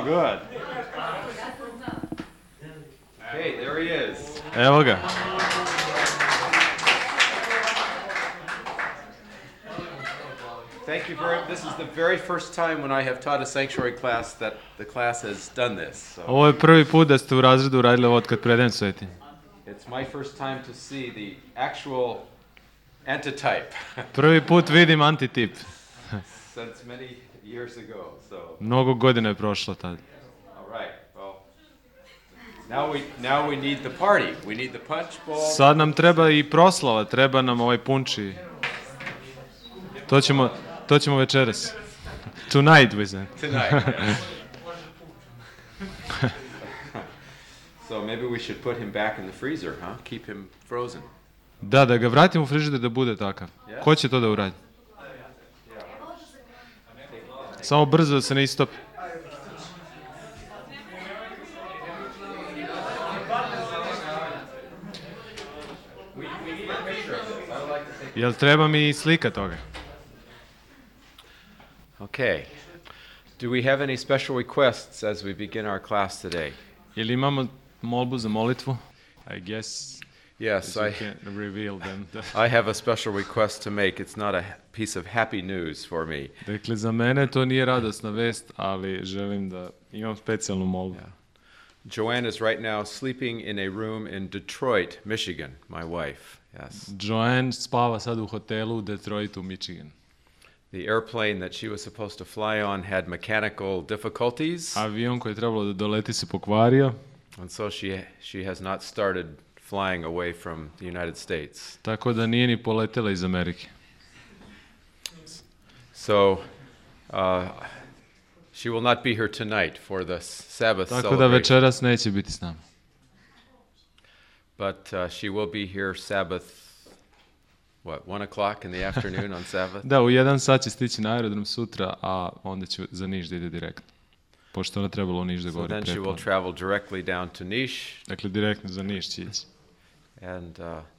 Oh, good. Hey, there he is. Evo ga. Thank you this is the very first time when I have taught a sanctuary class that the class has done this. So. Ovo je prvi put da ste u razredu radili ovo od kad predajem svetinje. It's my first time to see the actual antitype. Prvi put vidim antitip. Since many years ago. So. Mnogo godina je prošlo tad. All right. Well, now we need the party. We need the punch bowl. Sad nam treba i proslava, treba nam ovaj punči. To ćemo večeras. Tonight, we said. Tonight. Yeah. So maybe we should put him back in the freezer, huh? Keep him frozen. Da ga vratimo u frižider da bude takav. Yeah. Ko će to da uradi? Samo brzo da se ne istopi. Jel treba mi slika toga? Okay. Do we have any special requests as we begin our class today? Jel imamo molbu za molitvu? I guess. Yes, I can't reveal them. I have a special request to make. It's not a piece of happy news for me. Dakle, za mene to nije radosna vest, ali želim da imam specijalnu molbu. Yeah. Joanne is right now sleeping in a room in Detroit, Michigan, my wife. Yes. Joanne spava sad u hotelu u Detroitu, Michigan. The airplane that she was supposed to fly on had mechanical difficulties. Avion koji je trebalo da doleti se pokvario. And so she has not started flying away from the United States. Tako da nije ni poletela iz Amerike. So she will not be here tonight for the Sabbath Tako celebration. da večeras neće biti s nama. But she will be here Sabbath, 1 o'clock in the afternoon on Sabbath? Da, u 1 sat će stići na aerodrom sutra, a onda će za Niš da ide direktno. Pošto ona trebalo u Niš da govori prepodne. So then she will travel directly down to Niš. Dakle, direktno za Niš će ići. And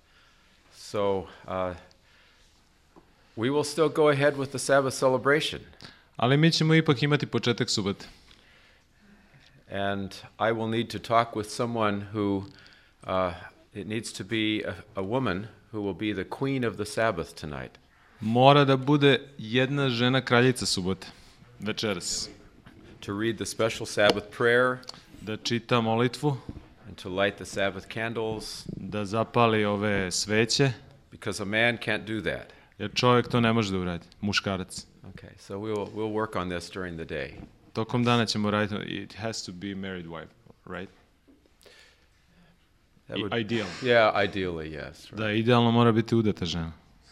we will still go ahead with the Sabbath celebration. Ali mi ćemo ipak imati početak subote. And I will need to talk with someone who, it needs to be a woman who will be the queen of the Sabbath tonight. Mora da bude jedna žena kraljica subote, večeras. To read the special Sabbath prayer. Da čita molitvu. And to light the Sabbath candles. Da zapali ove sveće. Because a man can't do that. Jer čovjek to ne može da uradi, muškarac. Okay, so we'll work on this during the day. Tokom dana ćemo raditi. It has to be married wife, right? Ideal. Yeah, ideally, yes. Right. Da, idealno mora biti udata žena.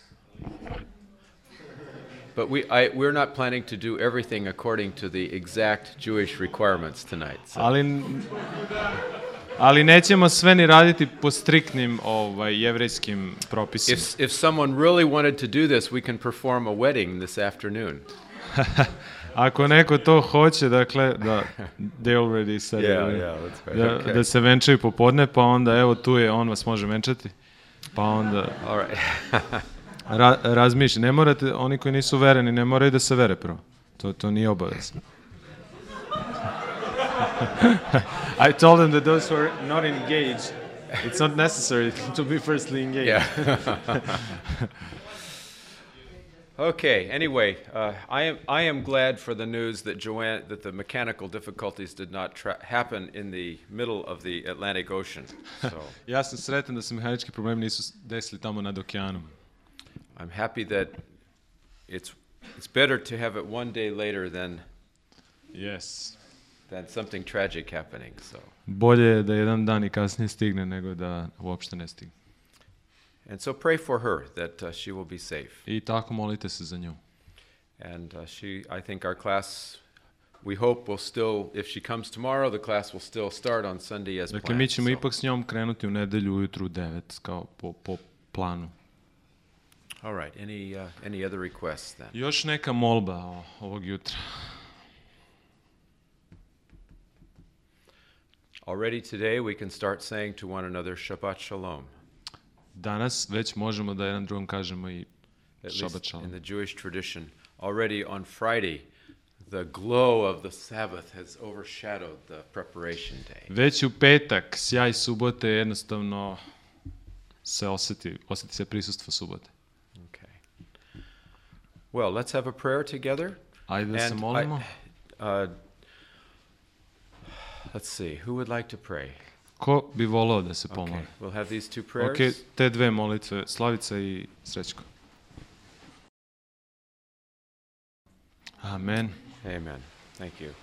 But we're not planning to do everything according to the exact Jewish requirements tonight. So. Ali nećemo sve ni raditi po striktnim jevrejskim propisima. If someone really wanted to do this, we can perform a wedding this afternoon. Ako neko to hoće, dakle, da they already said that's right. Da se venčaju popodne, pa onda evo tu je, on vas može venčati. Pa onda all right. Razmišljaj, ne morate, oni koji nisu vereni, ne moraju da se vere prvo. To nije obavezno. I told them that those who are not engaged, it's not necessary to be firstly engaged. Yeah. Okay. Anyway, I am glad for the news that that the mechanical difficulties did not happen in the middle of the Atlantic Ocean. So. Ja sam sretan da se mehanički problemi nisu desili tamo nad okeanom. I'm happy that it's better to have it one day later than something tragic happening. So. Bolje je da jedan dan i kasnije stigne nego da uopšte ne stigne. And so pray for her that she will be safe. I tako molite se za nju. And I think our class, we hope will still, if she comes tomorrow, the class will still start on Sunday as planned. Dakle, mi ćemo ipak s njom krenuti u nedelju ujutru 9 kao po planu. All right. Any other requests then? Još neka molba ovog jutra. Already today we can start saying to one another Shabbat Shalom. Danas već možemo da jedan drugom kažemo i Shabbat Shalom. In the Jewish tradition, already on Friday, the glow of the Sabbath has overshadowed the preparation day. Već u petak, sjaj subote jednostavno se osjeti se prisustvo subote. Okay. Well, let's have a prayer together. Ajde da se molimo. Let's see, who would like to pray? Ko bi volao da se pomoli? Okay, we'll have these two prayers. Ok, te dve molitve, Slavica i Srećko. Amen. Amen. Thank you.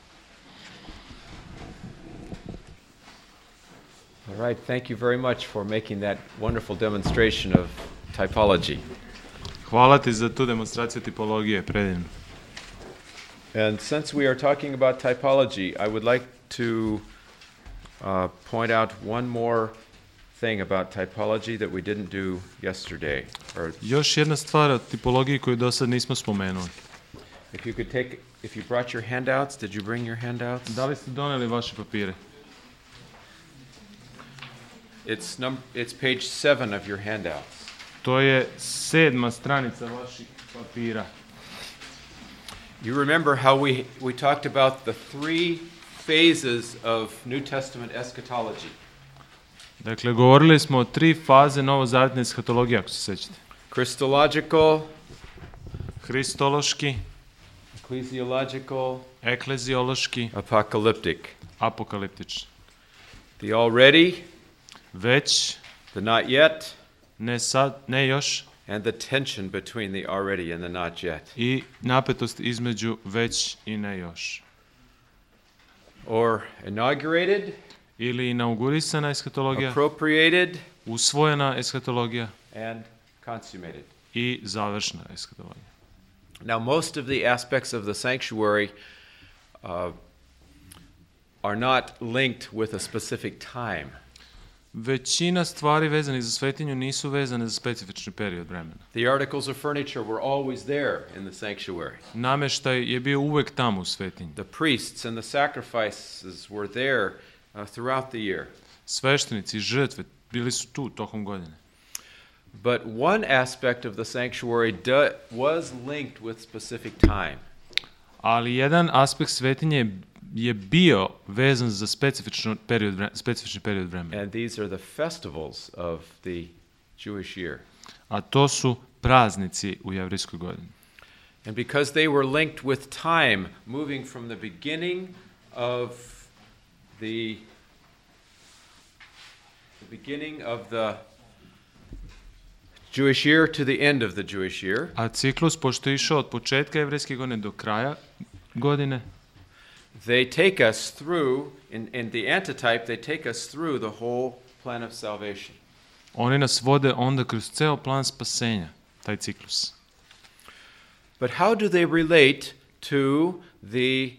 All right, thank you very much for making that wonderful demonstration of typology. Hvala ti za tu demonstraciju tipologije, predivno. And since we are talking about typology, I would like to point out one more thing about typology that we didn't do yesterday. Još jedna stvar o tipologiji koju do sad nismo spomenuli. If you brought your handouts, did you bring your handouts? Da li ste doneli vaše papire? It's page 7 of your handouts. To je 7. stranica vaših papira. You remember how we talked about the 3 phases of New Testament eschatology. Dakle, govorili smo o 3 faze novozavjetne eskatologije, ako se sećate. Christological, Hristološki, ecclesiological, ekleziološki, apocalyptic. apokaliptični. The already, Već, the not yet, ne sad, ne još, and the tension between the already and the not yet. i napetost između već i ne još. Or inaugurated, Ili inaugurisana eskatologija, appropriated, usvojena eskatologija and consummated. i završna eskatologija. Now, most of the aspects of the sanctuary are not linked with a specific time. Većina stvari vezanih za svetinju nisu vezane za specifični period vremena. The articles of furniture were always there in the sanctuary. Nameštaj je bio uvek tamo u svetinji. The priests and the sacrifices were there throughout the year. Sveštenici i žrtve bili su tu tokom godine. But one aspect of the sanctuary was linked with specific time. Ali jedan aspekt svetinje je bio vezan za specifični period vremena. And these are the festivals of the Jewish year. A to su praznici u jevrijskoj godini. And because they were linked with time, moving from the beginning of the Jewish year to the end of the Jewish year. A ciklus, pošto je išao od početka jevrijske godine do kraja godine, they take us through, in the antitype, they take us through the whole plan of salvation. Oni nas vode onda kroz ceo plan spasenja, taj ciklus. But how do they relate to the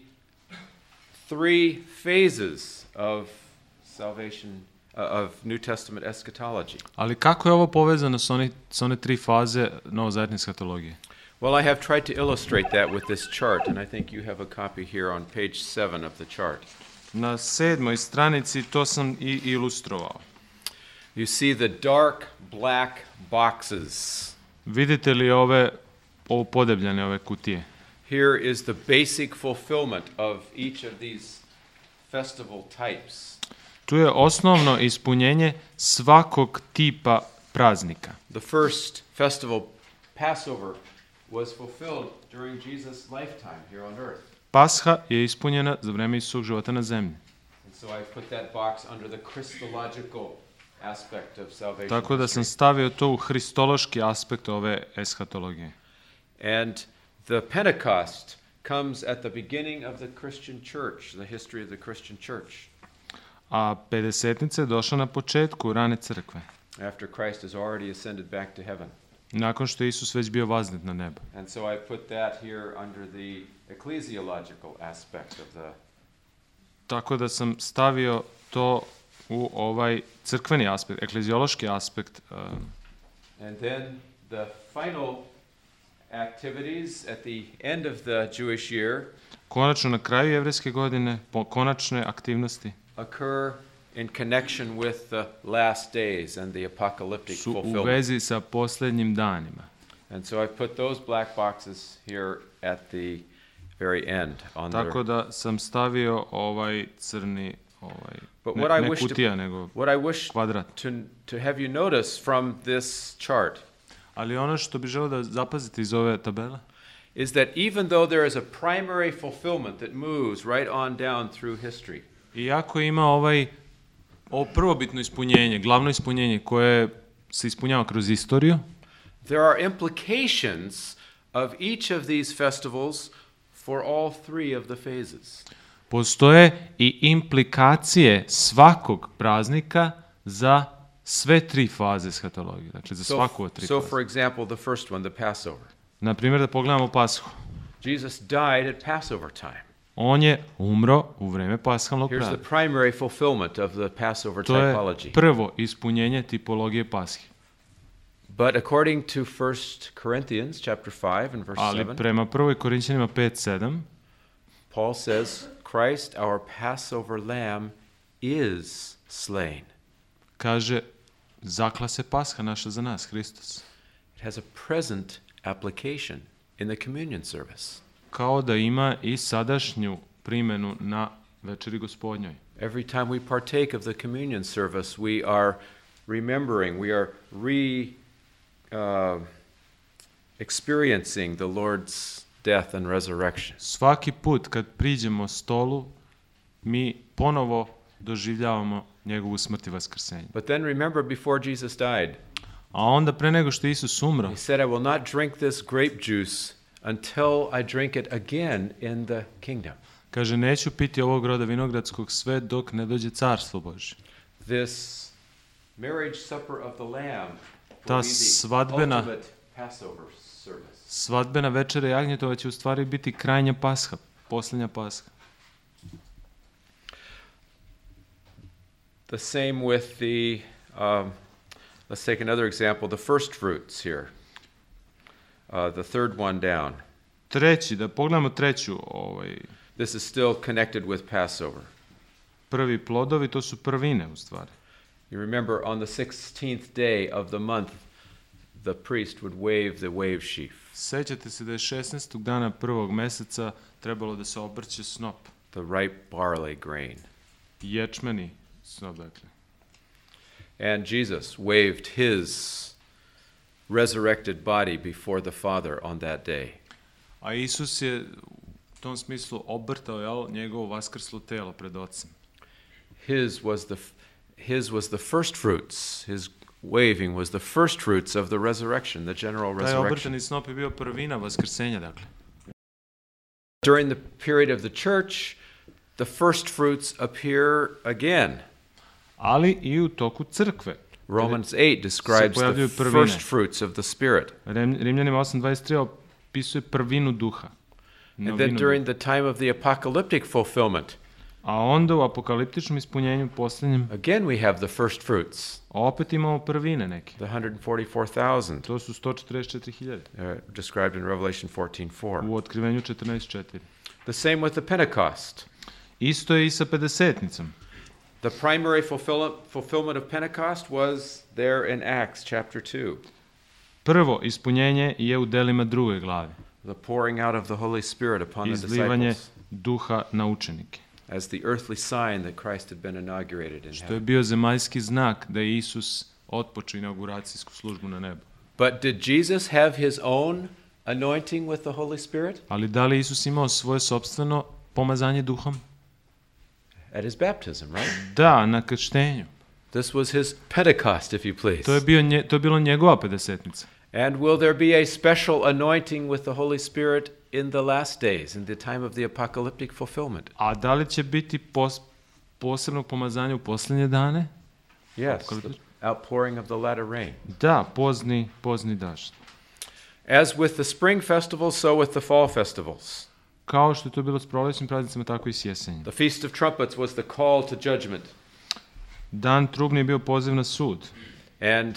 3 phases of salvation, of New Testament eschatology? Ali kako je ovo povezano s one 3 faze novozavjetne eskatologije? Well, I have tried to illustrate that with this chart, and I think you have a copy here on page 7 of the chart. Na 7. stranici to sam i ilustrovao. You see the dark black boxes. Vidite li ovo podebljane, ove kutije? Here is the basic fulfillment of each of these festival types. Tu je osnovno ispunjenje svakog tipa praznika. The first festival, Passover, was fulfilled during Jesus' lifetime here on earth. Pasha je ispunjena za vreme Isusovog života na zemlji. And so I put that box under the Christological aspect of salvation. Tako da sam stavio to u hristološki aspekt ove eskatologije. And the Pentecost comes at the beginning of the Christian church, the history of the Christian church. A pedesetnica je došla na početku rane crkve. After Christ has already ascended back to heaven. Nakon što je Isus već bio vaznet na nebo. And so I put that here under the ecclesiological aspect of the. Tako da sam stavio to u ovaj crkveni aspekt, ekleziološki aspekt. And then the final activities at the end of the Jewish year. Konačno na kraju jevrejske godine, konačne aktivnosti occur in connection with the last days and the apocalyptic su u fulfillment. vezi sa posljednjim danima. And so I put those black boxes here at the very end on the. Tako da sam stavio ovaj crni, But ne, what I ne wish kutija, nego what I wish kvadrat. to have you notice from this chart Ali ono što bi želeo da zapazite iz ove tabele, is that even though there is a primary fulfillment that moves right on down through history, iako ima ovo prvobitno ispunjenje, glavno ispunjenje koje se ispunjava kroz istoriju, there are implications of each of these festivals for all three of the phases. postoje i implikacije svakog praznika za sve tri faze eshatologije, dakle za svaku od tri So faze. for example, the first one, the Passover. Na primjer, da pogledamo Pashu. Jesus died at Passover time. On je umro u vreme paskalnog Here's the praznika. primary fulfillment of the Passover To je typology. prvo ispunjenje tipologije Pashe. But according to 1 Corinthians chapter 5 and verse Ali 7, prema 1. Korinćanima 5:7, Paul says, Christ, our Passover lamb, is slain. kaže, zakla se Pasha naša za nas, Hristos. It has a present application in the communion service. Kao da ima i sadašnju primjenu na večeri gospodnjoj. Every time we partake of the communion service, we are remembering, we are experiencing the Lord's death and resurrection. Svaki put kad priđemo stolu, mi ponovo doživljavamo njegovu smrt i vaskrsenje. But then remember, before Jesus died, A onda pre nego što je Isus umro, he said, I will not drink this grape juice until I drink it again in the kingdom. kaže, neću piti ovog roda vinogradskog sve dok ne dođe carstvo Božje. This marriage supper of the Lamb Ta will be the svadbena- ultimate Passover service. Svadbena večera jagnjetova će u stvari biti krajnja Pasha, posljednja Pasha. The same with the, let's take another example, the first fruits here. The third one down. Treći, da pogledamo treću, This is still connected with Passover. prvi plodovi, to su prvine u stvari. You remember on the 16th day of the month, the priest would wave the wave sheaf, Sećate se da je 16. dana prvog meseca trebalo da se obrće snop, the ripe barley grain. ječmeni snop, dakle. And Jesus waved his resurrected body before the Father on that day. A Isus je u tom smislu obrtao njegovo vaskrslo telo pred Ocem. His was the first fruits. His waving was the first fruits of the resurrection, the general Taj resurrection. obrtani snop je bio prvina vaskrsenja, dakle. During the period of the church, the first fruits appear again. Ali i u toku crkve. Romans 8 describes the pojavljuju prvine. first fruits of the Spirit. Rimljanima 8.23 opisuje prvinu duha. And then novinu during duha. the time of the apocalyptic fulfillment, A onda u apokaliptičnom ispunjenju posljednjem again we have the first fruits, opet imamo prvine neke. the 144,000, To su 144.000 described in Revelation 14:4. u otkrivenju 14.4. The same with the Pentecost. Isto je i sa pedesetnicom. The primary fulfillment of Pentecost was there in Acts chapter 2, Prvo ispunjenje je u delima druge glave. the pouring out of the Holy Spirit upon the Izlivanje disciples duha na učenike. as the earthly sign that Christ had been inaugurated in Što je heaven. bio zemaljski znak da je Isus otpočeo inauguracijsku službu na nebu. But did Jesus have his own anointing with the Holy Spirit? Ali da li je Isus imao svoje sopstveno pomazanje duhom? At his baptism, right? Da, na krštenju. This was his Pentecost, if you please. To je bilo njegova pedesetnica. And will there be a special anointing with the Holy Spirit in the last days, in the time of the apocalyptic fulfillment? A da li će biti posebnog pomazanja u posljednje dane? Yes, the outpouring of the latter rain. Da, pozni dašt. As with the spring festivals, so with the fall festivals. Kao što je to bilo s prolećnim praznicima, tako i s jesenjem. The Feast of Trumpets was the call to judgment. Dan trubni je bio poziv na sud. And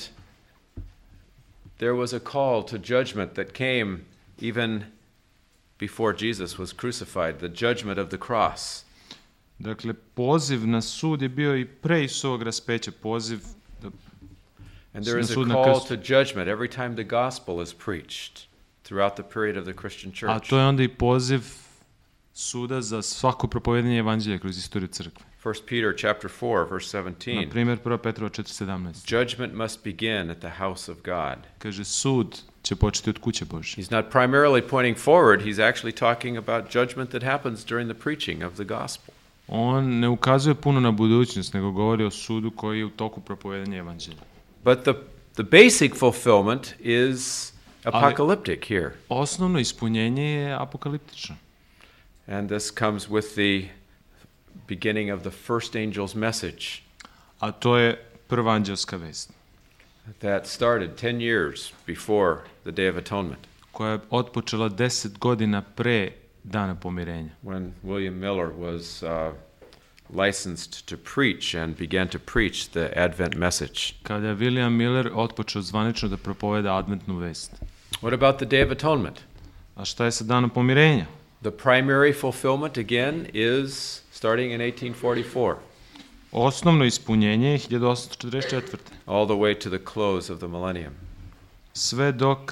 there was a call to judgment that came even before Jesus was crucified, the judgment of the cross. Dakle, poziv na sud je bio i pre Isusovog raspeća, poziv da And there is a sud na call krstu. to judgment every time the gospel is preached throughout the period of the Christian A church. to je onda i poziv suda za svako propovedanje evanđelja kroz istoriju crkve. 1 Peter chapter 4, verse Na 17. primjer, 1. Petrova 4.17. Judgment must begin at the house of God. Kaže, sud će početi od kuće Božje. He's not primarily pointing forward, he's actually talking about judgment that happens during the preaching of the gospel. On ne ukazuje puno na budućnost, nego govori o sudu koji je u toku propovedanja evanđelja. But the basic fulfillment is apocalyptic here. Osnovno ispunjenje je apokaliptično. And this comes with the beginning of the first angel's message A to je prva anđelska vest, that started 10 years before the Day of Atonement, koja je otpočela 10 godina pre dana pomirenja, when William Miller was licensed to preach and began to preach the Advent message. kada je William Miller otpočeo zvanično da propoveda adventnu vest. What about the Day of Atonement? A šta je sa danom pomirenja? The primary fulfillment, again, is starting in 1844, Osnovno ispunjenje je 1844. all the way to the close of the millennium, Sve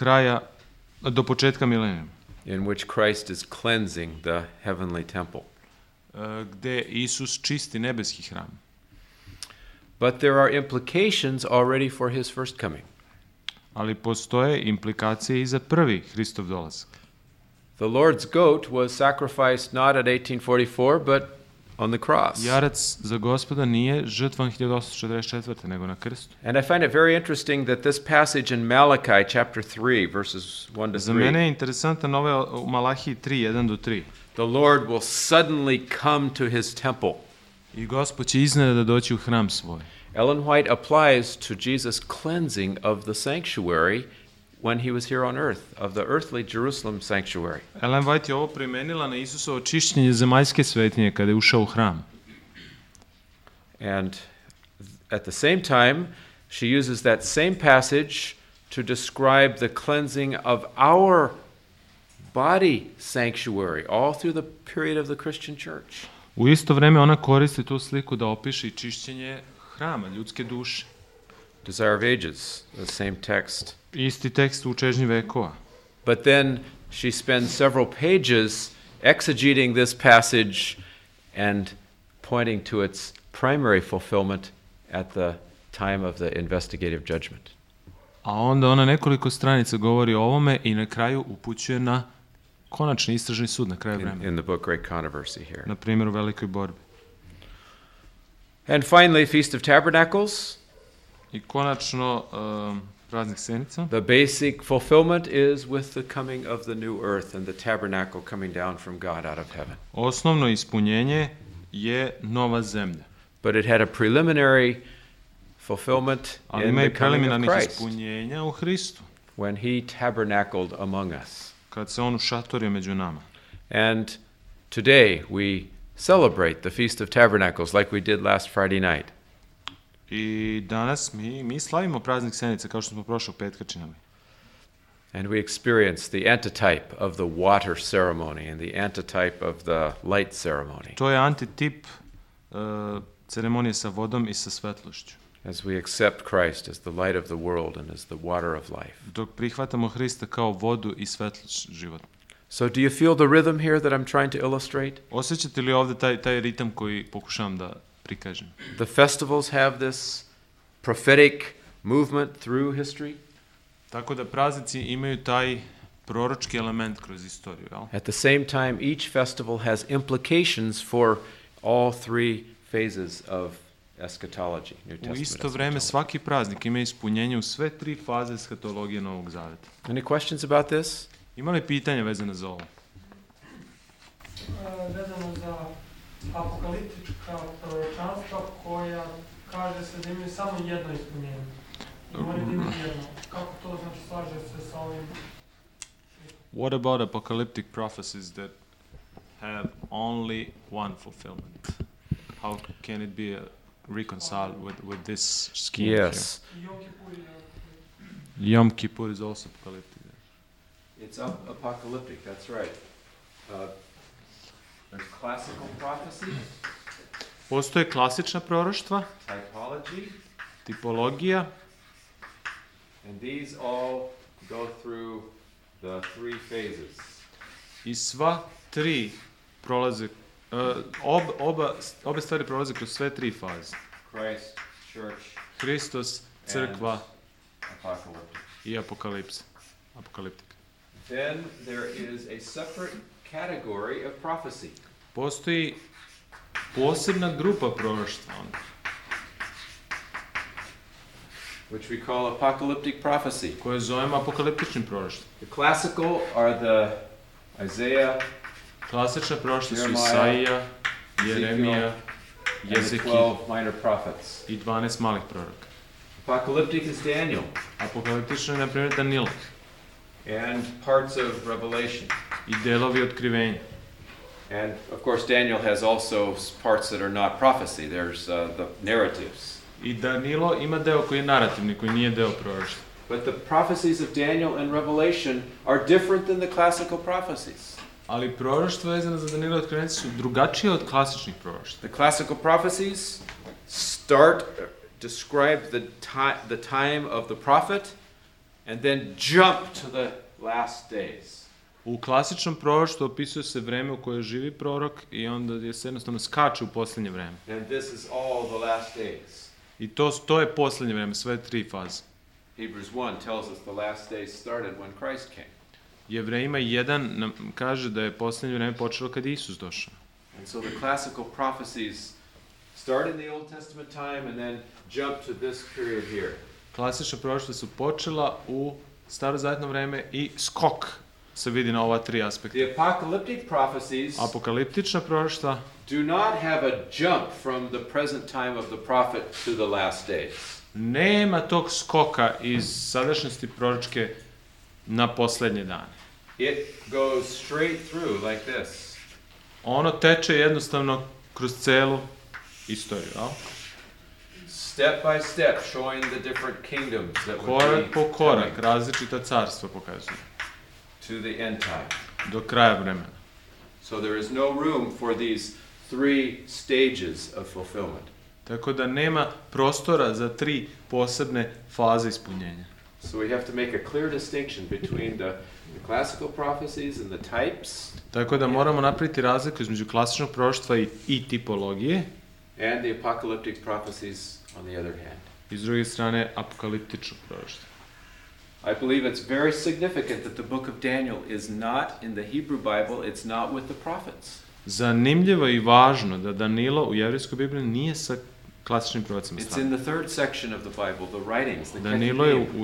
do početka milenijuma, in which Christ is cleansing the heavenly temple. gde Isus čisti nebeski hram. But there are implications already for his first coming. Ali postoje implikacije i za prvi Hristov dolazak. The Lord's goat was sacrificed not at 1844, but on the cross. Jarac za Gospoda nije žrtvan 1844. nego na krstu. And I find it very interesting that this passage in Malachi chapter 3, verses 1 to Za mene 3, je interesantan ovaj u Malahiji 3, 1 do 3. the Lord will suddenly come to his temple. I Gospod će iznenada doći u hram svoj. Ellen White applies to Jesus' cleansing of the sanctuary when he was here on earth, of the earthly Jerusalem sanctuary. Ellen White je ovo primenila na Isusovo čišćenje zemaljske svetinje kada je ušao u hram. And at the same time, she uses that same passage to describe the cleansing of our body sanctuary all through the period of the Christian church. U isto vreme ona koristi tu sliku da opiše i čišćenje hrama, ljudske duše. Desire of Ages, the same text. Isti tekst u čežnji vekova. But then she spends several pages exegeting this passage and pointing to its primary fulfillment at the time of the investigative judgment. A onda ona nekoliko stranica govori o ovome i na kraju upućuje na konačni istražni sud na kraju vremena. In the book Great Controversy here. Na primjer u Velikoj borbi. And finally, Feast of Tabernacles. I konačno praznik Senica. The basic fulfillment is with the coming of the new earth and the tabernacle coming down from God out of heaven. Osnovno ispunjenje je nova zemlja. But it had a preliminary fulfillment Ali in ima the i coming of preliminarnih Christ, ispunjenja u Hristu, when he tabernacled among us. kad se on ušatorio među nama. And today we celebrate the Feast of Tabernacles like we did last Friday night. I danas mi slavimo praznik Senice kao što smo prošlog petka činili. And we experience the antitype of the water ceremony and the antitype of the light ceremony To je antitip ceremonije sa vodom i sa svetlošću. as we accept Christ as the light of the world and as the water of life. Dok prihvatamo Hrista kao vodu i svetlost života. So do you feel the rhythm here that I'm trying to illustrate? Osjećate li ovdje taj ritam koji pokušavam da prikažem? The festivals have this prophetic movement through history. Tako da praznici imaju taj proročki element kroz istoriju, jel? At the same time, each festival has implications for all three phases of eschatology, New U Testament isto vreme eschatology. svaki praznik ima ispunjenje u sve tri faze eskatologije Novog Zaveta. Any questions about this? Ima li pitanja vezane za ovo? Vezano za apokaliptička proročanstva koja kaže se da imaju samo jedno ispunjenje. Moraju da imaju jedno. Kako to znači slaže se sa ovim? What about apocalyptic prophecies that have only one fulfillment? How can it be reconciled with this scheme Yes. Jom Kipur je... here? Yom Kippur is also apocalyptic. It's apocalyptic, that's right. There's classical prophecy, Postoje klasična proroštva, typology, tipologija, and these all go through the three phases. i sva tri prolaze, obe stvari prolaze kroz sve tri faze. Christ, church, Hristos, crkva apocalyptic. i apokalipsa. Apokaliptika. Then there is a separate category of prophecy. Postoji posebna grupa proroštva, Which we call apocalyptic prophecy. koje zovemo apokaliptičnim proroštvom. The classical are the Isaiah Klasična proroštva su Jeremiah, Isaija, Jeremija, and the Jezekija 12 minor prophets. i 12 malih proroka. Apocalyptic is Daniel Apokaliptično je, na primjer, Danilo and parts of Revelation. i delovi otkrivenja. And of course, Daniel has also parts that are not prophecy. There's the narratives. I Danilo ima deo koji je narativni, koji nije deo proroštva. But the prophecies of Daniel and Revelation are different than the classical prophecies. Ali proroštva vezana za Danilo i otkrivenja su drugačije od klasičnih proroštva. The classical prophecies describe the time of the prophet and then jump to the last days. U klasičnom proroštvu opisuje se vreme u koje živi prorok i onda se jednostavno skače u posljednje vreme. And this is all the last days. I to je posljednje vreme, sve tri faze. Hebrews 1 tells us the last days started when Christ came. Jevrejima 1 nam kaže da je posljednje vreme počelo kad je Isus došao. And so the classical prophecies start in the Old Testament time and then jump to this period here. Klasična proroštva su počela u starozavetno vreme i skok se vidi na ova tri aspekta. The apocalyptic prophecies Apokaliptična proroštva do not have a jump from the present time of the prophet to the last days. nema tog skoka iz sadašnjosti proročke na posljednje dane. It goes straight through like this. Ono teče jednostavno kroz celu istoriju, jel? Step by step, showing the different kingdoms that would Korak be po korak, coming različita carstva pokazuju, to the end time. do kraja vremena. So there is no room for these three stages of fulfillment. Tako da nema prostora za tri posebne faze ispunjenja. So we have to make a clear distinction between the classical prophecies and the types Tako da moramo napraviti razliku između klasičnog proroštva i tipologije, and the apocalyptic prophecies on the other hand. i s druge strane apokaliptičnog proroštva. I believe it's very significant that the book of Daniel is not in the Hebrew Bible, it's not with the prophets. Zanimljivo i važno da Danilo u jevrejskoj Bibliji nije sa klasičnim prorocima It's stavljen. in the third section of the Bible, the writings, the Danilo je Ketuvim. u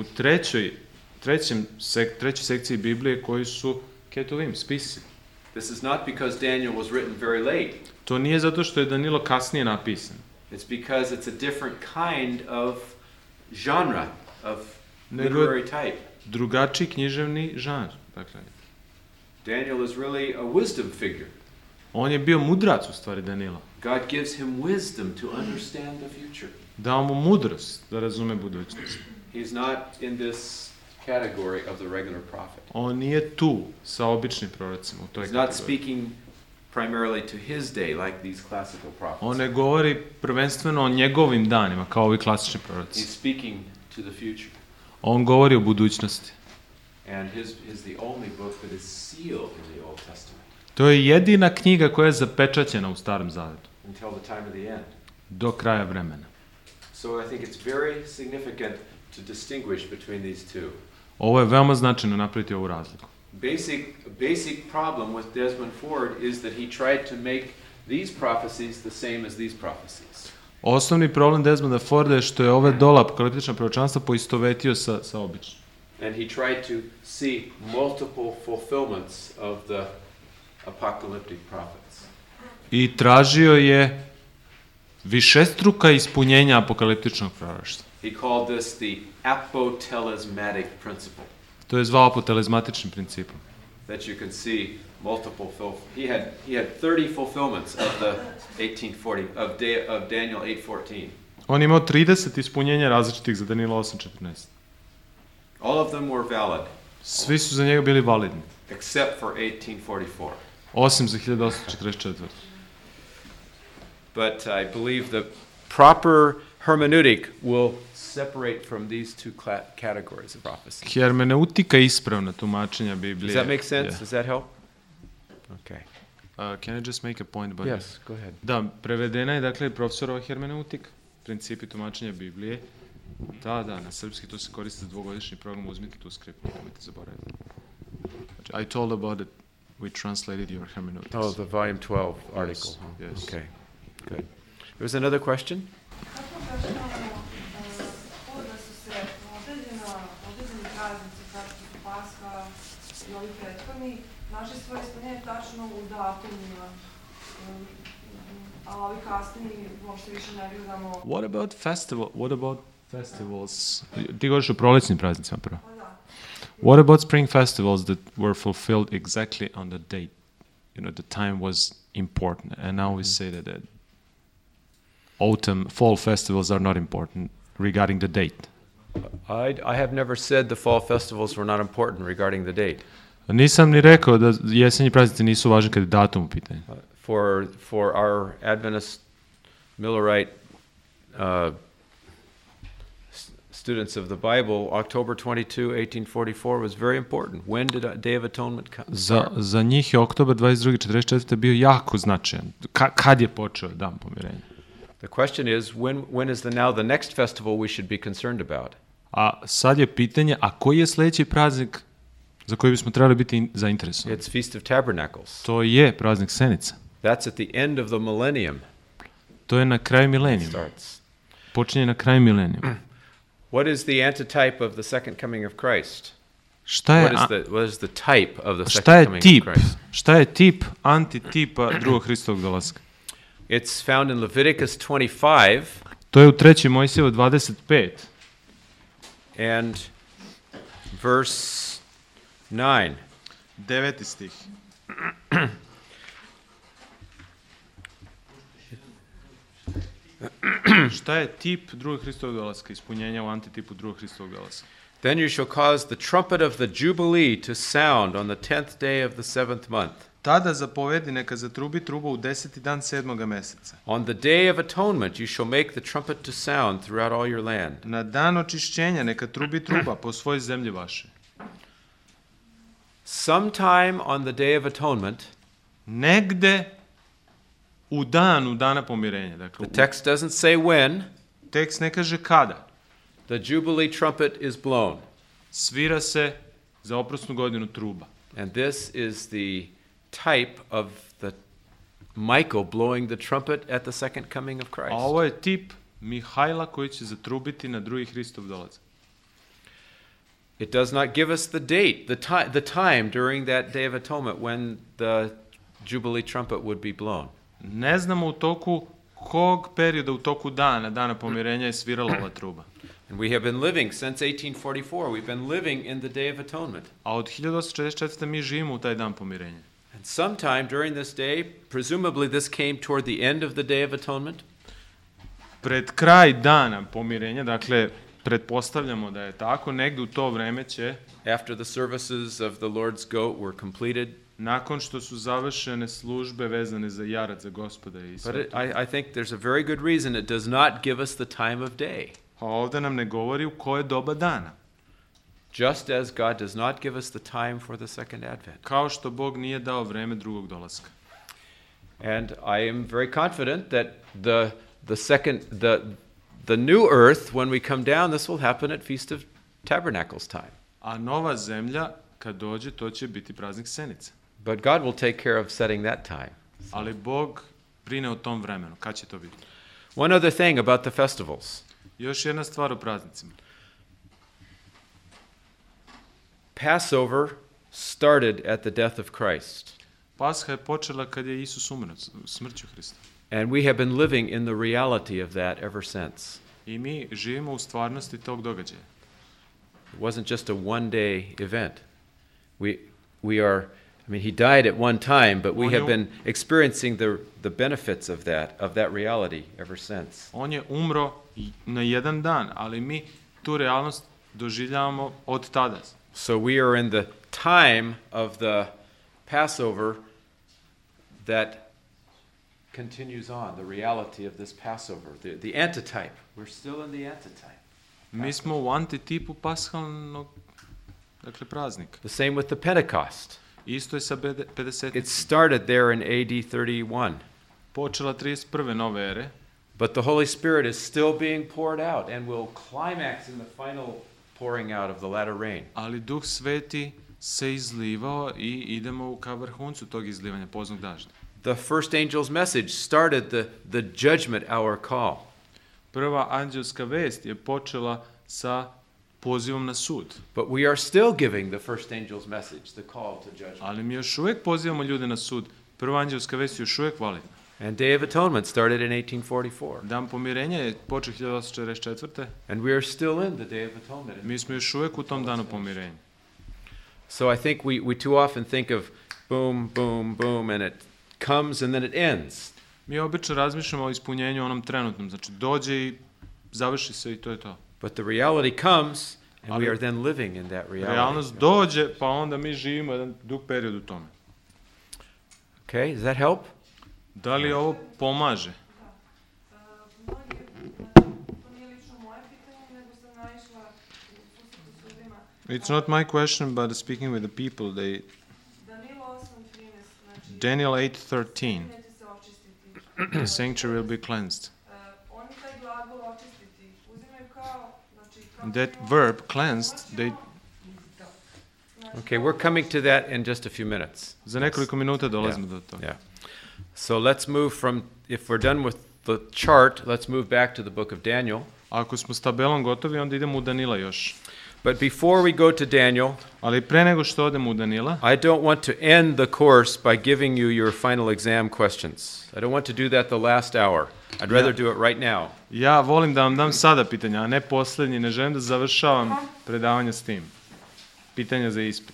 trećoj sekciji Biblije koji su Ketuvim, spisi. This is not because Daniel was written very late. To nije zato što je Danilo kasnije napisan. It's because it's a different kind of genre, of Nego literary type. drugačiji književni žanr. Dakle, Daniel is really a wisdom figure. on je bio mudrac u stvari Danilo. God gives him wisdom to understand the future. Dao mu mudrost da razume budućnost. He's not in this category of the regular prophet. On nije tu sa običnim prorocima u toj He's not kategoriji. speaking primarily to his day like these classical prophets. On ne govori prvenstveno o njegovim danima kao ovi klasični proroci. He's speaking to the future. On govori o budućnosti. And his is the only book that is sealed in the Old Testament To je jedina knjiga koja je zapečaćena u Starom Zavetu until the time of the end. do kraja vremena. So I think it's very significant to distinguish between these two. Ovo je veoma značajno napraviti ovu razliku. Basic problem with Desmond Ford is that he tried to make these prophecies the same as these prophecies. Osnovni problem Desmonda Forda je što je ove dola apokaliptična proročanstva poistovetio sa običnim. And he tried to see multiple fulfillments of the apocalyptic prophets. I tražio je višestruka ispunjenja apokaliptičnog proroštva. He called this the apotelesmatic principle, To je zvao apotelesmatičnim principom. that you can see multiple he had 30 fulfillments of the 1840 of Daniel 8:14. On je imao 30 ispunjenja različitih za Danila 8.14. All of them were valid Svi su za njega bili validni, except for 1844. osim za 1844. But I believe the proper hermeneutic will separate from these two categories of prophecy. Hermeneutika ispravna tumačenja Biblije. Does that make sense? je- Does that help? Okay. Can I just make a point about Yes, go ahead. Da, prevedena je, dakle, profesorova hermeneutika, principi tumačenja Biblije. Da, na srpski to se koristi za dvogodišnji program, uzmite tu skript, nemojte zaboraviti. Znači, I told about it, we translated your hermeneutics. Oh, the volume 12 article. Yes. Okay, good. There was another question? Kako objašnjavamo to da su se određeni praznici kao što su Paska i ovi prethodni našli svoje ispunjenje tačno u datumima, a ovi kasniji uopšte više ne gledamo. What about festivals? Ti govoriš o prolećnim praznicima prvo. Pa da. What about spring festivals that were fulfilled exactly on the date? You know, the time was important, and now we say that fall festivals are not important regarding the date. I have never said the fall festivals were not important regarding the date. Nisam ni rekao da jesenji praznici nisu važni kad je datum u pitanju. For our Adventist Millerite students of the Bible, October 22, 1844 was very important. When did Day of Atonement come? Za njih je oktobar 22. 44. bio jako značajan. Kad je počeo dan pomirenja? The question is, when is now the next festival we should be concerned about? A sad je pitanje, a koji je sljedeći praznik za koji bismo trebali biti zainteresovani? It's Feast of Tabernacles. To je praznik Senica. That's at the end of the millennium. To je na kraju milenijuma. Starts. Počinje na kraju milenijuma. What is the antitype of the second coming of Christ? Šta What is the type of the šta second je coming tip? of Christ? Šta je tip antitipa drugog Hristovog dolaska? It's found in Leviticus 25 To je u 3. Mojsijevu 25 and verse 9. 9. stih. Šta je tip drugog Hristovog dolaska, ispunjenja u antitipu drugog Hristovog dolaska? Then you shall cause the trumpet of the Jubilee to sound on the 10th day of the 7th month. Tada zapovedi neka zatrubi truba u 10. dan 7. meseca. On the day of atonement you shall make the trumpet to sound throughout all your land. Na dan očišćenja neka trubi truba po svoj zemlji vaše. Sometime on the day of atonement, Negde u dana pomirenja. Dakle, the text doesn't say when, tekst ne kaže kada. the Jubilee trumpet is blown. Svira se za oprosnu godinu truba. And this is the type of the Michael blowing the trumpet at the second coming of Christ. A ovo je tip Mihajla koji će zatrubiti na drugi Hristov dolazak. It does not give us the date, the time during that day of atonement when the Jubilee trumpet would be blown. Ne znamo u toku kog perioda u toku dana pomirenja je svirala ova truba. And we have been living since 1844. We've been living in the Day of Atonement. A od 1844. mi živimo u taj dan pomirenja. And sometime during this day, presumably this came toward the end of the Day of Atonement, Pred kraj dana pomirenja, dakle, pretpostavljamo da je tako, negdje u to vreme će, after the services of the Lord's goat were completed. nakon što su završene službe vezane za jarac za Gospoda i But sve. I think there's a very good reason it does not give us the time of day. A ovdje nam ne govori u koje doba dana. Just as God does not give us the time for the second advent. Kao što Bog nije dao vreme drugog dolaska. And I am very confident that the new earth, when we come down, this will happen at Feast of Tabernacles time. A nova zemlja, kad dođe, to će biti praznik Senice. But God will take care of setting that time. Ali Bog brine o tom vremenu. Kad će to biti? One other thing about the festivals. Još jedna stvar o praznicima. Passover started at the death of Christ. Pasha je počela kad je Isus umro, smrću Hrista. And we have been living in the reality of that ever since. I mi živimo u stvarnosti tog događaja. It wasn't just a one-day event. We are, I mean, he died at one time, but we have been experiencing the benefits of that reality ever since. On je umro na jedan dan, ali mi tu realnost doživljavamo od tada. So we are in the time of the Passover that continues on, the reality of this Passover, the antitype. We're still in the antitype. Mi smo u antitipu pashalnog, dakle, praznika. The same with the Pentecost. Isto je sa 50. It started there in AD 31. Počela 31. nove ere, But the Holy Spirit is still being poured out and will climax in the final pouring out of the latter rain. ali Duh Sveti se izlivao i idemo ka vrhuncu tog izlivanja poznog dažda. The first angel's message started the judgment hour call. Prva anđelska vest je počela sa pozivom na sud, But we are still giving the first angel's message, the call to judgment. ali mi još uvijek pozivamo ljude na sud. Prva anđelska vest je još uvijek validna. And Day of Atonement started in 1844. Dan pomirenja je počeo 1844. And we are still in the Day of Atonement. Mi smo još uvijek u tom danu pomirenja. So I think we too often think of boom, boom, boom, and it comes and then it ends. Mi obično razmišljamo o ispunjenju onom trenutnom, znači dođe i završi se i to je to. But the reality comes, and Ali- we are then living in that reality. Realnost dođe, pa onda mi živimo jedan dug period u tome. Okay, does that help? Da li ovo pomaže? Mnogi, znači, to nije lično moje pitanje, nego sam naišla u susretu s ljudima. It's not my question, but speaking with the people, Danilo 8.13, znači, Daniel 8:13, neće se očistiti. the sanctuary will be cleansed. Oni taj glagol očistiti uzimaju kao, znači, kao That ono- verb, cleansed, they, Okay, we're coming to that in just a few minutes. za nekoliko minuta dolazimo do toga. Yeah. So let's move from, if we're done with the chart, let's move back to the book of Daniel. Ako smo s tabelom gotovi, onda idemo u Danila još. But before we go to Daniel, Ali pre nego što odemo u Danila, I don't want to end the course by giving you your final exam questions. I don't want to do that the last hour. I'd rather do it right now. ja volim da vam dam sada pitanja, a ne posljednji. Ne želim da završavam predavanje s tim. Pitanja za ispit.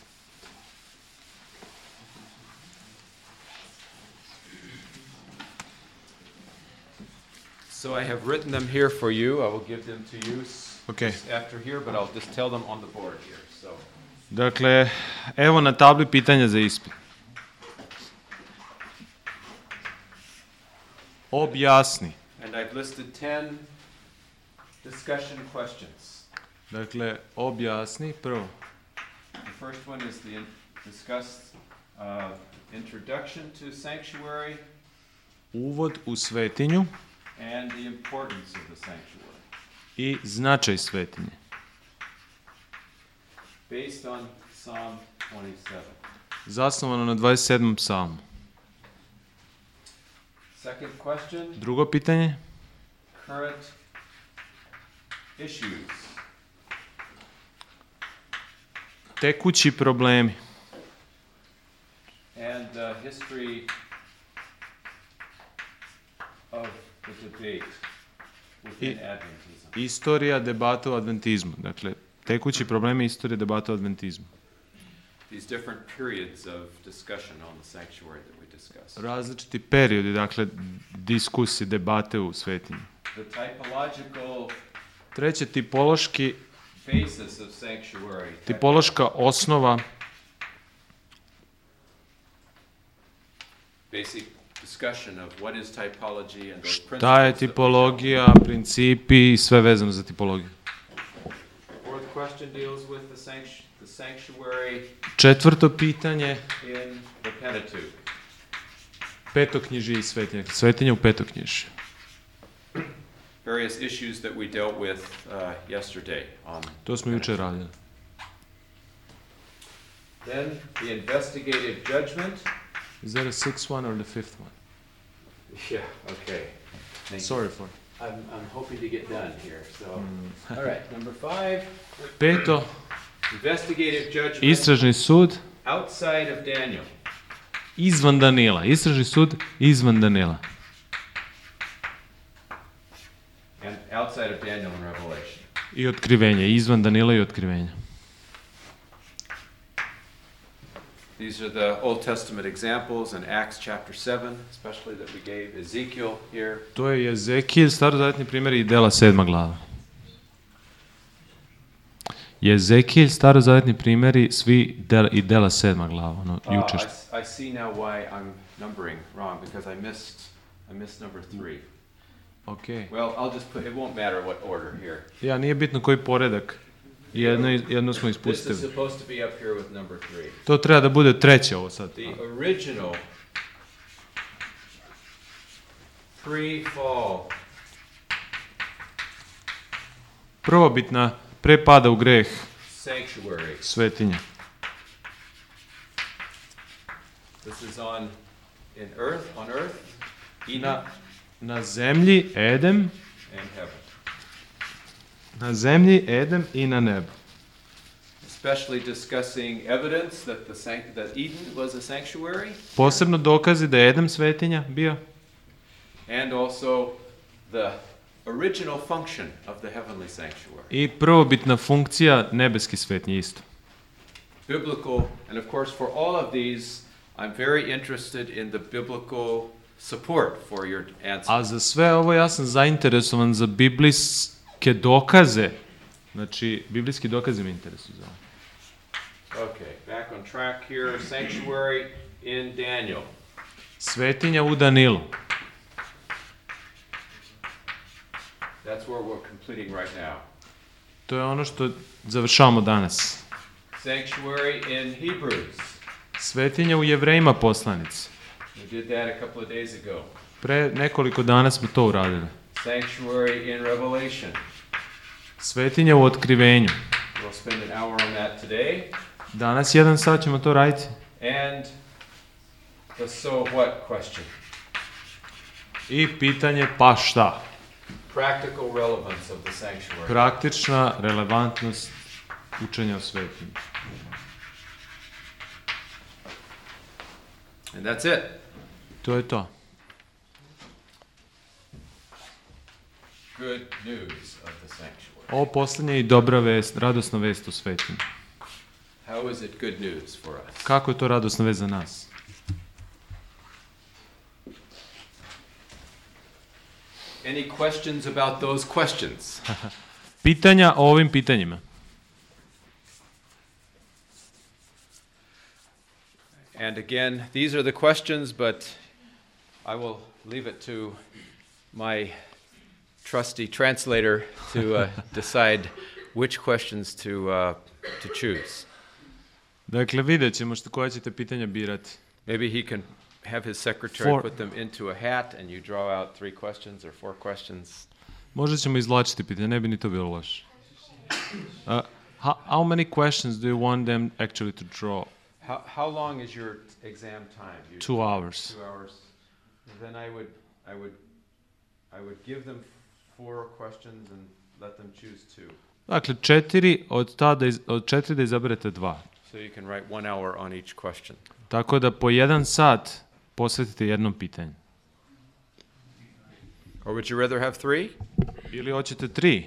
So I have written them here for you. I will give them to you Okay. after here, but I'll just tell them on the board here. So, Dakle, evo na tabli pitanja za ispit. Objasni. and I've listed 10 discussion questions. Dakle, objasni prvo. The first one is the discuss introduction to sanctuary Uvod u svetinju and the importance of the sanctuary, i značaj svetinje. based on Psalm 27. Zasnovano na 27. psalmu. Second question, Drugo pitanje. current issues. Tekući problemi And the history of the debate within Adventism. Istorija debata o adventizmu. Dakle, tekući problemi istorije debata o adventizmu. These different periods of discussion on the sanctuary that we discussed. Različiti periodi, dakle, diskusije, debate u svetinju. The typological Treće, tipološki, basis of sanctuary. tipološka osnova, Basic discussion of what is typology and those principles. šta je that we tipologija, principi i sve vezano za tipologiju. know. Fourth question deals with the sanctuary Četvrto pitanje, in the Pentateuch. petoknjižje i svetinje. Svetinje u petoknjižju. Various issues that we dealt with yesterday on. To smo jučer radili. Then the investigative judgment. Is that a sixth one or the fifth one? Yeah, okay. Thank you. Sorry for. I'm hoping to get done here. So, all right, number 5, Peto, investigative judgment istražni sud outside of Daniel. izvan Danila. Istražni sud izvan Danila. And outside of Daniel and Revelation. I otkrivenje. Izvan Danila i otkrivenja. These are the Old Testament examples in Acts chapter 7, especially that we gave Ezekiel here. To je Jezekijel, starozavetni primjer i Dela 7. glava. Jezekijel, starozavetni primjeri, svi i Dela 7. glava. Ono, jučer. I see now why I'm numbering wrong because I missed number 3. Okay. Well, I'll just put, it won't matter what order here. Ja, nije bitno koji poredak. Jedno smo This is ispustili. supposed to be up here with number 3. To treba da bude treće ovo sad. The original pre-fall Prvobitna pre pada u greh sanctuary. svetinja. This is on earth, Eden Na zemlji Edem, and heaven. na zemlji Edem i na nebu. Especially discussing evidence that that Eden was a sanctuary, Posebno dokazi da je Edem svetinja bio and also the original function of the heavenly sanctuary. i prvobitna funkcija nebeske svetinje isto. Biblical, and of course for all of these, I'm very interested in the biblical support for your answer. A za sve ovo ja sam zainteresovan za biblijske dokaze. Znači, biblijski dokazi me interesuju za ovo. Okay, back on track here. Sanctuary in Daniel. Svetinja u Danilu. That's where we're completing right now. To je ono što završavamo danas. Sanctuary in Hebrews. Svetinja u Jevrejima poslanici. We did that a couple of days ago. Pre nekoliko dana smo to uradili. Sanctuary in Revelation. Svetinja u Otkrivenju. We'll spend an hour on that today. Danas 1 sat ćemo to raditi. And the so what question. I pitanje pa šta? Practical relevance of the sanctuary. Praktična relevantnost učenja o svetinji. And that's it. To je to. Good news of the sanctuary. Ovo posljednje i dobra vest, radosna vest o svetinji. How is it good news for us? Kako je to radosna vest za nas? Any questions about those questions? Pitanja o ovim pitanjima. And again, these are the questions, but I will leave it to my trusty translator to decide which questions to choose. Dakle, vidjet ćemo koja ćete pitanja birati. Maybe he can have his secretary Four. put them into a hat and you draw out 3 questions or 4 questions. Možda ćemo izvlačiti pitanja, ne bi ni to bilo loše. How many questions do you want them actually to draw? How long is your exam time? 2 hours. 2 hours. Then I would give them 4 questions and let them choose 2. Dakle, 4 od 4 da izaberete 2. So you can write 1 hour on each question. Tako da po 1 sat posvetite jednom pitanju. Or would you rather have 3? Ili hoćete 3?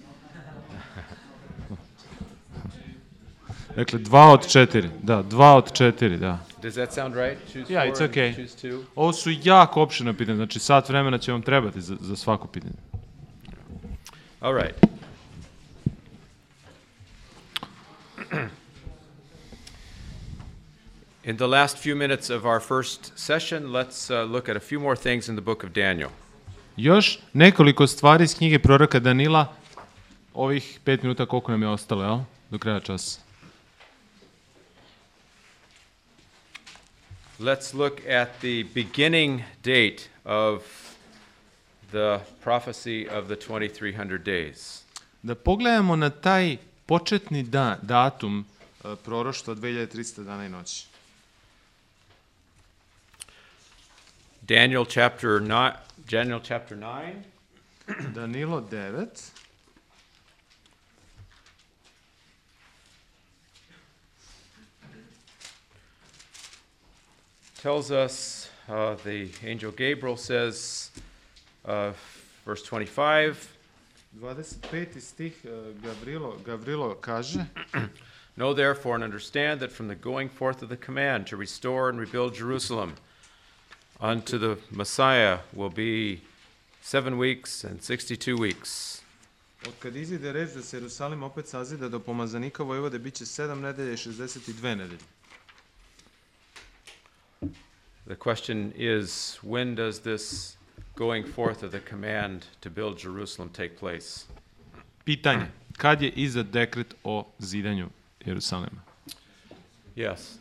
Dakle, 2 od 4. Da, 2 od 4, da. Does that sound right? Choose Yeah, 4 it's okay. and choose 2. Ovo su jako opširna pitanja, znači sat vremena će vam trebati za svako pitanje. All right. In the last few minutes of our first session, let's look at a few more things in the book of Daniel. Još nekoliko stvari iz knjige proroka Danila, ovih 5 minuta koliko nam je ostalo, jel? Do kraja časa. Let's look at the beginning date of the prophecy of the 2300 days. Da pogledamo na taj početni datum proroštva 2300 dana i noći. Daniel chapter 9. Danilo 9. Tells us, the angel Gabriel says, verse 25, 25. stih Gavrilo kaže: Know therefore and understand that from the going forth of the command to restore and rebuild Jerusalem unto the Messiah will be 7 weeks and 62 weeks. Od kad izide reč da se Jerusalim opet sazida do pomazanika Vojvode biće 7 nedelja i 62 nedelje. The question is, when does this going forth of the command to build Jerusalem take place? Pitanje, kad je izdat dekret o zidanju Jerusalema? Yes.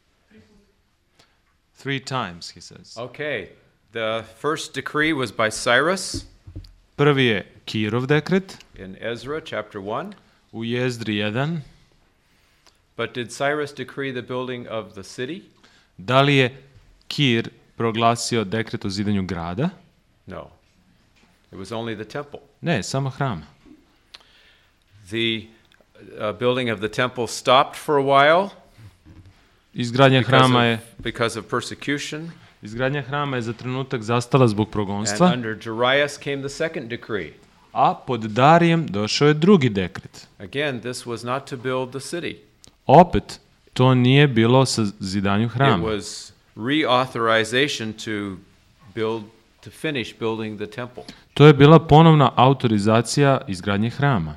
3 times, he says. Okay. The first decree was by Cyrus Prvi je Kirov dekret in Ezra chapter 1. u Jezdri 1. But did Cyrus decree the building of the city? Da li je Kir proglasio dekret o zidanju grada? No. It was only the temple. Ne, samo hrama. The building of the temple stopped for a while Izgradnja because of persecution. Izgradnja hrama je za trenutak zastala zbog And progonstva, under Darius came the second decree. a pod Darijem došao je drugi dekret. Again, this was not to build the city. Opet, to nije bilo sa zidanju It hrama. was reauthorization to finish building the temple. To je bila ponovna autorizacija izgradnje hrama.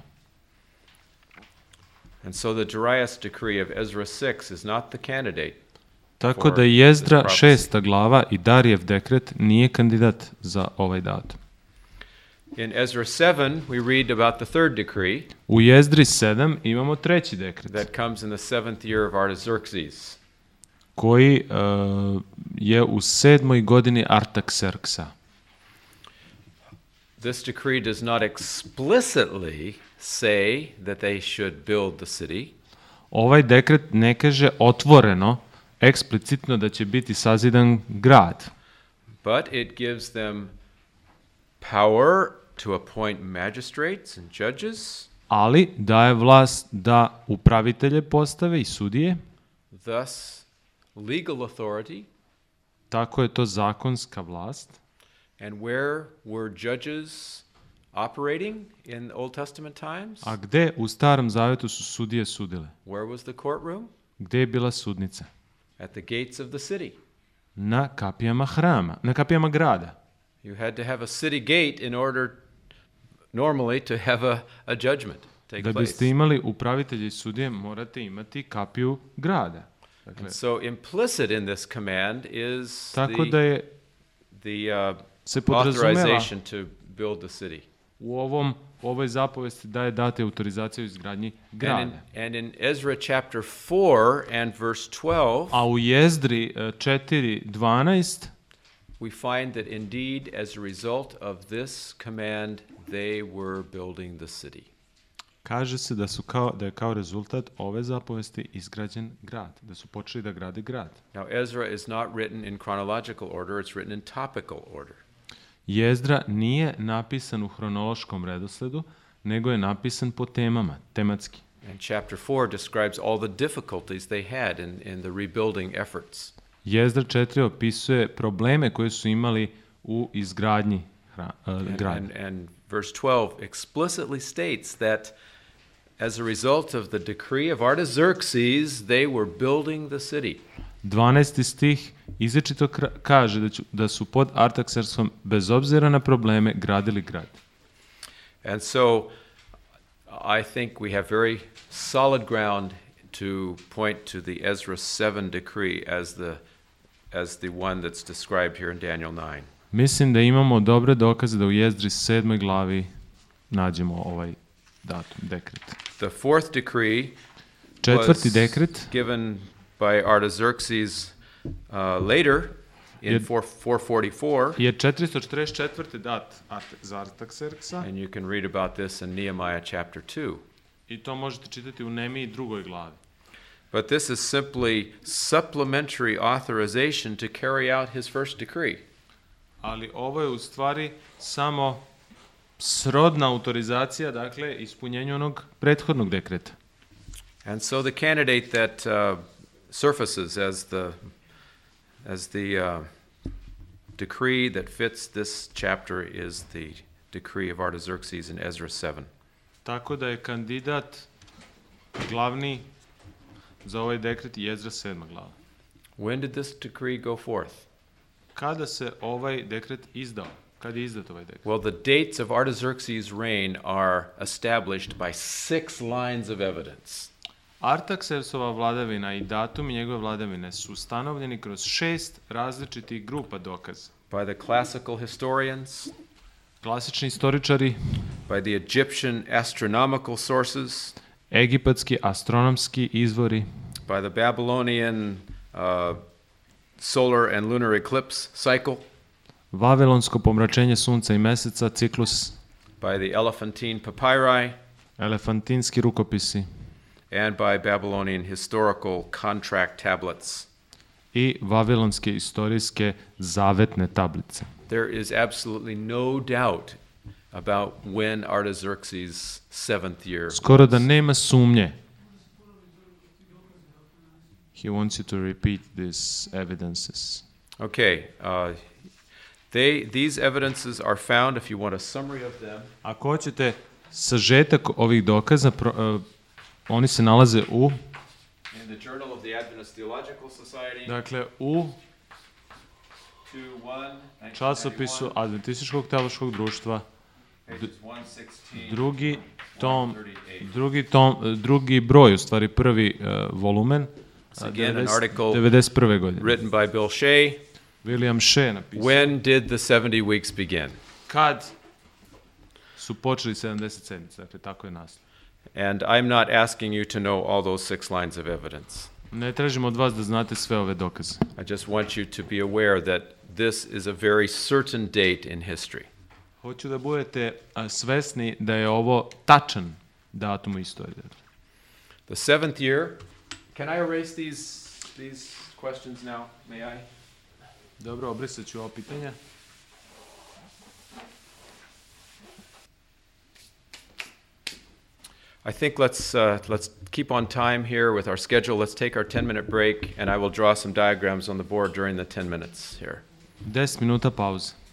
And so the Darius decree of Ezra 6 is not the candidate. Tako da Jezdra 6. glava i Darijev dekret nije kandidat za ovaj datum. In Ezra 7, we read about the third decree U Jezdri 7 imamo treći dekret, that comes in the 7th year of Artaxerxes. koji je u 7. godini Artaxerxa. This decree does not explicitly say that they should build the city, Ovaj dekret ne kaže otvoreno, eksplicitno da će biti sazidan grad, but it gives them power to appoint magistrates and judges, ali daje vlast da upravitelje postave i sudije, thus legal authority. tako je to zakonska vlast. And where were judges operating in Old Testament times? A gde u Starom Zavetu su sudije sudile? Where was the courtroom? Gde je bila sudnica? At the gates of the city. Na kapijama hrama, na kapijama grada. You had to have a city gate in order normally to have a judgment take Da place. biste imali upravitelje i sudije, morate imati kapiju grada. Dakle, And so implicit in this command is tako da je the se podrazumeva authorization to build the city. u ovoj zapovesti da je date autorizaciju u izgradnji grada. And in Ezra chapter 4 and verse 12, A u Jezdri 4:12 we find that indeed as a result of this command they were building the city. kaže se da je kao rezultat ove zapovesti izgrađen grad, da su počeli da grade grad. Now Ezra is not written in chronological order, it's written in topical order. Jezdra nije napisan u hronološkom redosledu, nego je napisan po temama, tematski. And chapter 4 describes all the difficulties they had in the rebuilding efforts. Jezdra 4 opisuje probleme koje su imali u izgradnji grada. And verse 12 explicitly states that as a result of the decree of Artaxerxes, they were building the city. 12. stih izričito kaže da su pod Artaxerxom, bez obzira na probleme, gradili grad. And so I think we have very solid ground to point to the Ezra 7 decree as the one that's described here in Daniel 9. Mislim da imamo dobre dokaze da u Jezdri 7. glavi nađemo ovaj datum, dekret. The fourth decree Četvrti was dekret given by Artaxerxes later in 444, je 444. dat za Artaxerxa and you can read about this in Nehemiah chapter 2. i to možete čitati u Nemiji 2. glavi. But this is simply supplementary authorization to carry out his first decree. Ali ovo je u stvari samo srodna autorizacija, dakle, ispunjenju onog prethodnog dekreta. And so the candidate that surfaces as the decree that fits this chapter is the decree of Artaxerxes in Ezra 7. Tako da je kandidat glavni za ovaj dekret Jezdra 7. glava. When did this decree go forth? Kada se ovaj dekret izdao? Kad je izdat ovaj dekret? Well, the dates of Artaxerxes' reign are established by 6 lines of evidence. Artaxerxova vladavina i datum njegove vladavine su ustanovljeni kroz 6 različitih grupa dokaza. By the classical historians, Klasični istoričari, by the Egyptian astronomical sources, egipatski astronomski izvori, by the Babylonian solar and lunar eclipse cycle, vavilonsko pomračenje sunca i meseca, ciklus, by the Elephantine papyri, elefantinski rukopisi and by Babylonian historical contract tablets. i vavilonske istorijske zavetne tablice. There is absolutely no doubt about when Artaxerxes' 7th year. Skoro da nema sumnje. He wants you to repeat these evidences. Okay, these evidences are found, if you want a summary of them, Ako hoćete sažetak ovih dokaza, oni se nalaze u, in the Journal of the Adventist Theological Society, dakle, u 2-1, časopisu 1991, Adventističkog teološkog društva, pages 116, drugi tom, 138. drugi broj, u stvari prvi volumen, Again, an article 91. godine. written by Bill Shea. William Shea napisao. When did the 70 weeks begin? Kad su počeli 70 sedmica, dakle, tako je naslov. And I'm not asking you to know all those 6 lines of evidence. Ne tražim od vas da znate sve ove dokaze. I just want you to be aware that this is a very certain date in history. Hoću da budete svesni da je ovo tačan datum u istoriji. The 7th year. Can I erase these questions now? May I? Dobro, obrisat ću ovo pitanje. I think let's keep on time here with our schedule. Let's take our 10-minute break, and I will draw some diagrams on the board during the 10 minutes here. 10 minuta pauze.